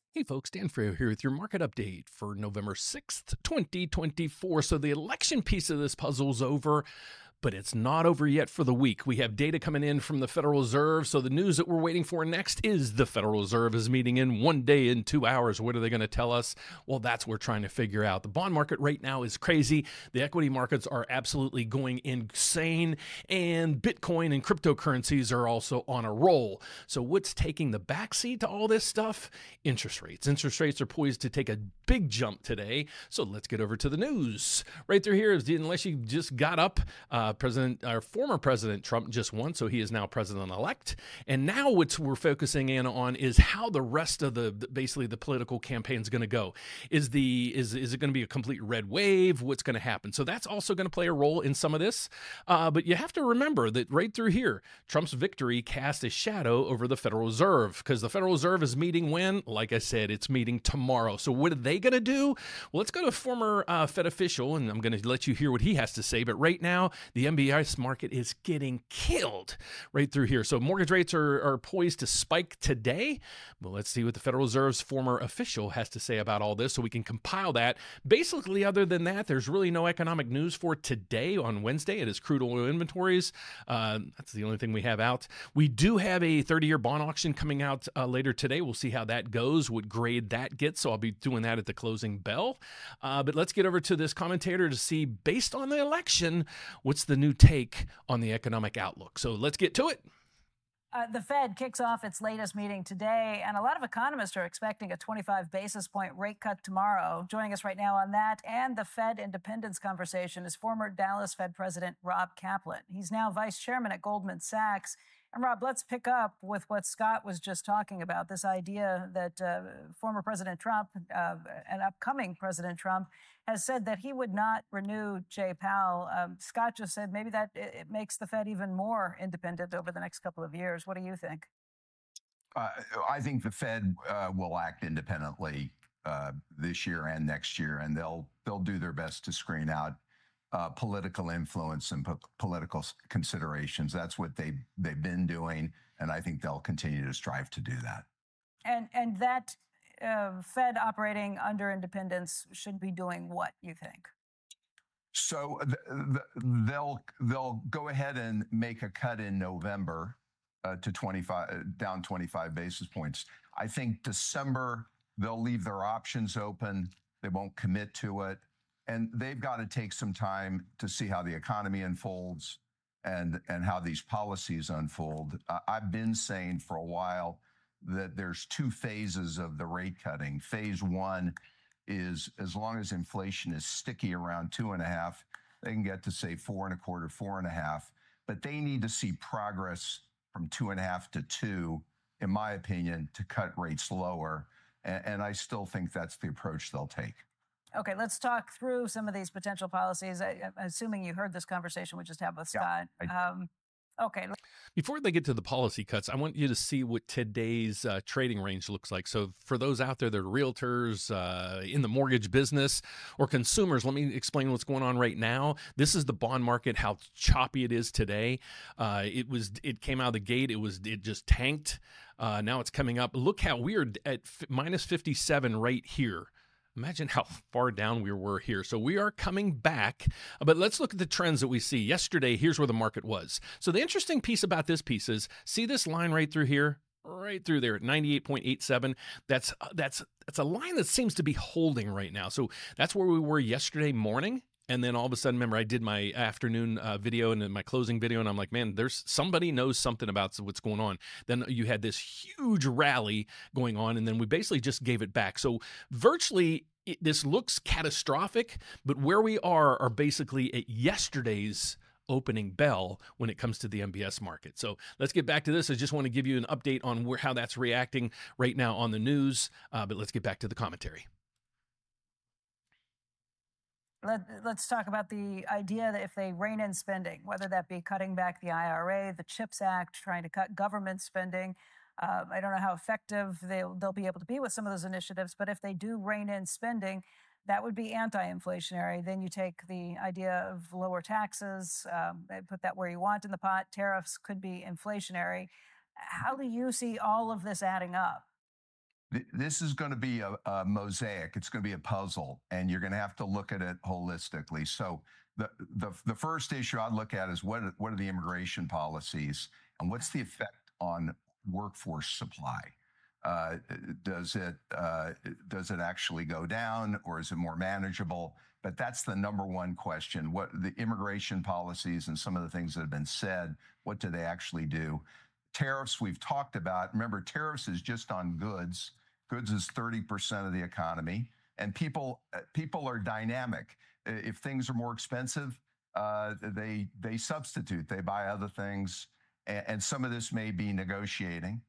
Hey folks, Dan Freo here with your market update for November 6th, 2024. So the election piece of this puzzle's over, but it's not over yet for the week. We have data coming in from the Federal Reserve. So the news that we're waiting for next is the Federal Reserve is meeting in 1 day in 2 hours. What are they going to tell us? Well, that's what we're trying to figure out. The bond market right now is crazy. The equity markets are absolutely going insane, and Bitcoin and cryptocurrencies are also on a roll. So what's taking the backseat to all this stuff? Interest rates. Interest rates are poised to take a big jump today. So let's get over to the news. Right through here, unless you just got up, former President Trump just won, so he is now president-elect. And now what we're focusing in on is how the rest of basically the political campaign is going to go. Is it going to be a complete red wave? What's going to happen? So that's also going to play a role in some of this. But you have to remember that right through here, Trump's victory cast a shadow over the Federal Reserve, because the Federal Reserve is meeting when? Like I said, it's meeting tomorrow. So what are they going to do? Well, let's go to a former Fed official, and I'm going to let you hear what he has to say. But right now, the MBS market is getting killed right through here. So mortgage rates are poised to spike today. Well, let's see what the Federal Reserve's former official has to say about all this so we can compile that. Basically, other than that, there's really no economic news for today on Wednesday. It is crude oil inventories. That's the only thing we have out. We do have a 30-year bond auction coming out later today. We'll see how that goes, what grade that gets. So I'll be doing that at the closing bell. But let's get over to this commentator to see, based on the election, what's the new take on the economic outlook. So let's get to it. The Fed kicks off its latest meeting today, and a lot of economists are expecting a 25 basis point rate cut tomorrow. Joining us right now on that and the Fed independence conversation is former Dallas Fed President Rob Kaplan. He's now vice chairman at Goldman Sachs. And Rob, let's pick up with what Scott was just talking about, this idea that former President Trump and upcoming President Trump has said that he would not renew Jay Powell. Scott just said maybe that it makes the Fed even more independent over the next couple of years. What do you think? I think the Fed will act independently this year and next year, and they'll do their best to screen out political influence and political considerations. That's what they've been doing, and I think they'll continue to strive to do that. And that Fed operating under independence should be doing what, you think? So they'll go ahead and make a cut in November to 25 down 25 basis points. I think December they'll leave their options open. They won't commit to it. And they've got to take some time to see how the economy unfolds and how these policies unfold. I've been saying for a while that there's two phases of the rate cutting. Phase one is, as long as inflation is sticky around 2.5, they can get to say 4.25, 4.5. But they need to see progress from 2.5 to 2, in my opinion, to cut rates lower. And I still think that's the approach they'll take. Okay, let's talk through some of these potential policies. I'm assuming you heard this conversation we just had with Scott. Okay. Before they get to the policy cuts, I want you to see what today's trading range looks like. So for those out there that are realtors in the mortgage business or consumers, let me explain what's going on right now. This is the bond market, how choppy it is today. It came out of the gate. It just tanked. Now it's coming up. Look how we are at minus 57 right here. Imagine how far down we were here. So we are coming back, but let's look at the trends that we see. Yesterday, here's where the market was. So the interesting piece about this piece is, see this line right through here? Right through there at 98.87. That's a line that seems to be holding right now. So that's where we were yesterday morning. And then all of a sudden, remember, I did my afternoon video and then my closing video, and I'm like, man, there's somebody knows something about what's going on. Then you had this huge rally going on, and then we basically just gave it back. So virtually, this looks catastrophic, but where we are basically at yesterday's opening bell when it comes to the MBS market. So let's get back to this. I just want to give you an update on how that's reacting right now on the news, but let's get back to the commentary. Let's talk about the idea that if they rein in spending, whether that be cutting back the IRA, the CHIPS Act, trying to cut government spending. I don't know how effective they'll be able to be with some of those initiatives, but if they do rein in spending, that would be anti-inflationary. Then you take the idea of lower taxes, put that where you want in the pot. Tariffs could be inflationary. How do you see all of this adding up? This is going to be a mosaic. It's going to be a puzzle, and you're going to have to look at it holistically. So the first issue I'd look at is what are the immigration policies, and what's the effect on workforce supply? Does it actually go down, or is it more manageable? But that's the number one question. What the immigration policies and some of the things that have been said, what do they actually do? Tariffs we've talked about. Remember, tariffs is just on goods. Goods is 30% of the economy, and people are dynamic. If things are more expensive, they substitute. They buy other things, and some of this may be negotiating.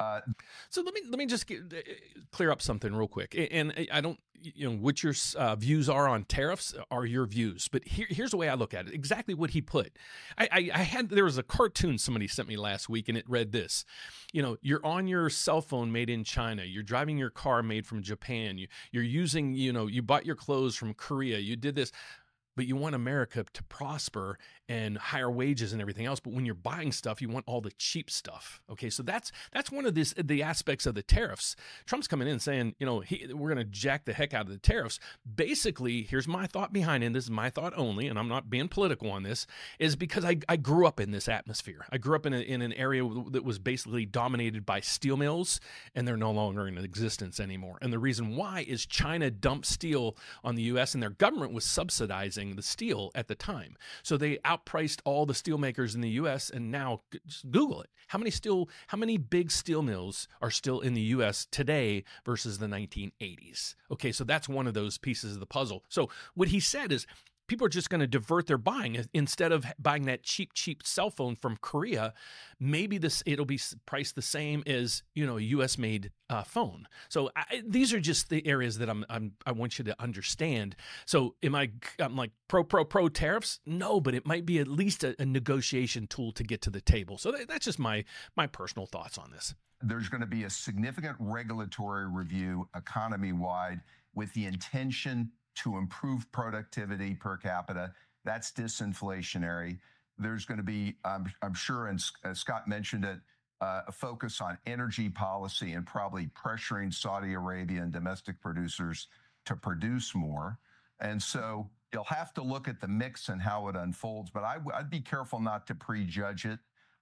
So let me just clear up something real quick. And I don't, what your views are on tariffs are your views. But here's the way I look at it. Exactly what he put. There was a cartoon somebody sent me last week, and it read this. You're on your cell phone made in China. You're driving your car made from Japan. You're using, you bought your clothes from Korea. You did this. But you want America to prosper and higher wages and everything else. But when you're buying stuff, you want all the cheap stuff. Okay, so that's one of the aspects of the tariffs. Trump's coming in saying, we're going to jack the heck out of the tariffs. Basically, here's my thought behind it. This is my thought only, and I'm not being political on this, is because I grew up in this atmosphere. I grew up in an area that was basically dominated by steel mills, and they're no longer in existence anymore. And the reason why is China dumped steel on the U.S., and their government was subsidizing the steel at the time. So they outpriced all the steel makers in the U.S. And now just Google it. How many big steel mills are still in the U.S. today versus the 1980s? Okay, so that's one of those pieces of the puzzle. So what he said is, people are just going to divert their buying. Instead of buying that cheap cell phone from Korea, maybe it'll be priced the same as a U.S. made phone. So these are just the areas that I want you to understand. So I'm like pro tariffs? No, but it might be at least a negotiation tool to get to the table. So that's just my personal thoughts on this. There's going to be a significant regulatory review economy-wide with the intention to improve productivity per capita. That's disinflationary. There's going to be, I'm sure, and Scott mentioned it, a focus on energy policy and probably pressuring Saudi Arabia and domestic producers to produce more. And so you'll have to look at the mix and how it unfolds, but I'd be careful not to prejudge it.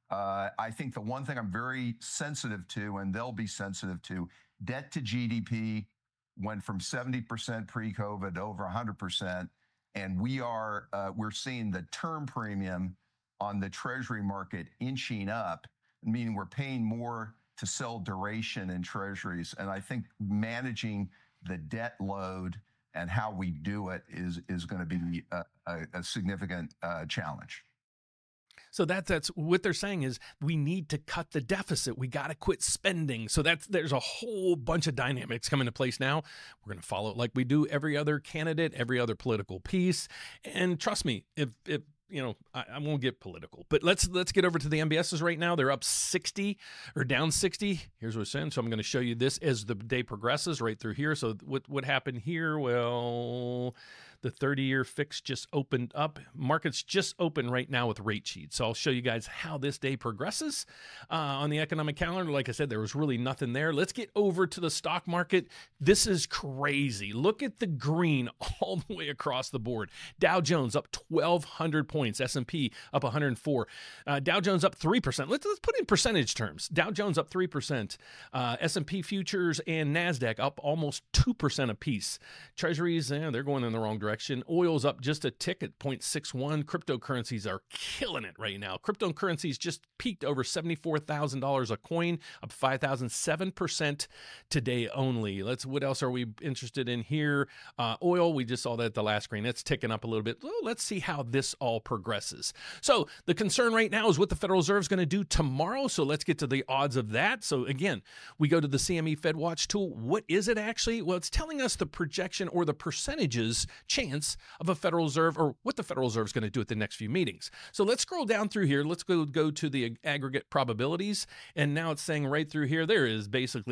I think the one thing I'm very sensitive to, and they'll be sensitive to, debt to GDP went from 70% pre-COVID to over 100%, and we're seeing the term premium on the Treasury market inching up, meaning we're paying more to sell duration in Treasuries. And I think managing the debt load and how we do it is going to be a significant challenge. So that's what they're saying is we need to cut the deficit. We got to quit spending. So there's a whole bunch of dynamics coming into place now. We're going to follow it like we do every other candidate, every other political piece. And trust me, if I won't get political, but let's get over to the MBSs right now. They're up 60 or down 60. Here's what it's saying. So I'm going to show you this as the day progresses right through here. So what happened here? Well, the 30-year fix just opened up. Markets just open right now with rate sheets. So I'll show you guys how this day progresses on the economic calendar. Like I said, there was really nothing there. Let's get over to the stock market. This is crazy. Look at the green all the way across the board. Dow Jones up 1,200 points. S&P up 104. Dow Jones up 3%. Let's put in percentage terms. Dow Jones up 3%. S&P futures and NASDAQ up almost 2% apiece. Treasuries, they're going in the wrong direction. Oil's up just a tick at 0.61. Cryptocurrencies are killing it right now. Cryptocurrencies just peaked over $74,000 a coin, up 5,007% today only. What else are we interested in here? Oil, we just saw that at the last screen. It's ticking up a little bit. Well, let's see how this all progresses. So the concern right now is what the Federal Reserve is going to do tomorrow. So let's get to the odds of that. So again, we go to the CME FedWatch tool. What is it actually? Well, it's telling us the projection or the percentages chance of a Federal Reserve or what the Federal Reserve is going to do at the next few meetings. So let's scroll down through here. Let's go to the aggregate probabilities. And now it's saying right through here, there's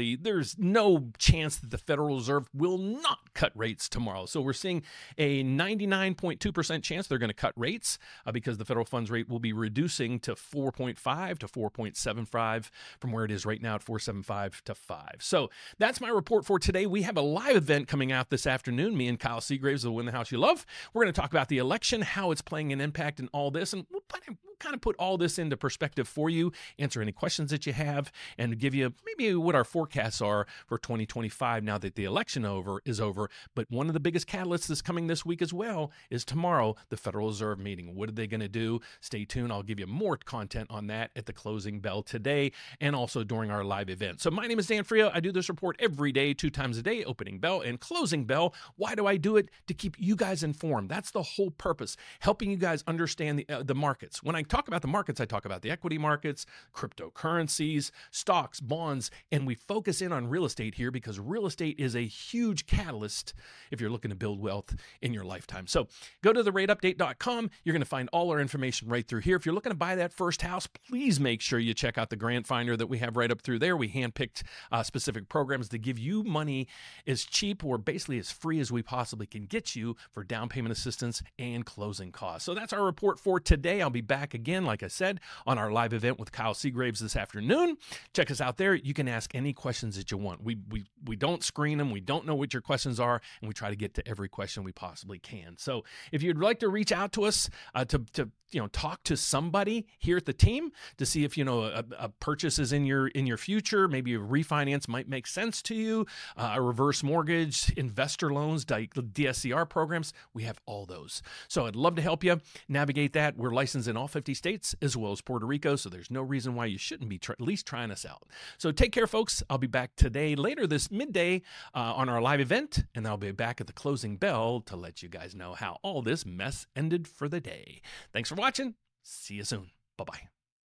no chance that the Federal Reserve will not cut rates tomorrow. So we're seeing a 99.2% chance they're going to cut rates because the federal funds rate will be reducing to 4.5 to 4.75 from where it is right now at 4.75 to 5. So that's my report for today. We have a live event coming out this afternoon. Me and Kyle Seagraves will Win the House You Love. We're going to talk about the election, how it's playing an impact in all this, and we'll kind of put all this into perspective for you, answer any questions that you have, and give you maybe what our forecasts are for 2025 now that the election is over. But one of the biggest catalysts that's coming this week as well is tomorrow, the Federal Reserve meeting. What are they going to do? Stay tuned. I'll give you more content on that at the closing bell today and also during our live event. So my name is Dan Frio. I do this report every day, 2 times a day, opening bell and closing bell. Why do I do it? To keep you guys informed. That's the whole purpose, helping you guys understand the markets. When I talk about the markets, I talk about the equity markets, cryptocurrencies, stocks, bonds, and we focus in on real estate here because real estate is a huge catalyst if you're looking to build wealth in your lifetime. So go to therateupdate.com. You're going to find all our information right through here. If you're looking to buy that first house, please make sure you check out the grant finder that we have right up through there. We handpicked specific programs to give you money as cheap or basically as free as we possibly can get you for down payment assistance and closing costs. So that's our report for today. I'll be back again, like I said, on our live event with Kyle Seagraves this afternoon. Check us out there. You can ask any questions that you want. We don't screen them. We don't know what your questions are, and we try to get to every question we possibly can. So if you'd like to reach out to us to talk to somebody here at the team to see if a purchase is in your future, maybe a refinance might make sense to you, a reverse mortgage, investor loans, DSCR programs, we have all those. So I'd love to help you navigate that. We're licensed in all 50 states as well as Puerto Rico, so there's no reason why you shouldn't be at least trying us out. So take care, folks. I'll be back today later this midday on our live event, and I'll be back at the closing bell to let you guys know how all this mess ended for the day. Thanks for watching. See you soon. Bye-bye.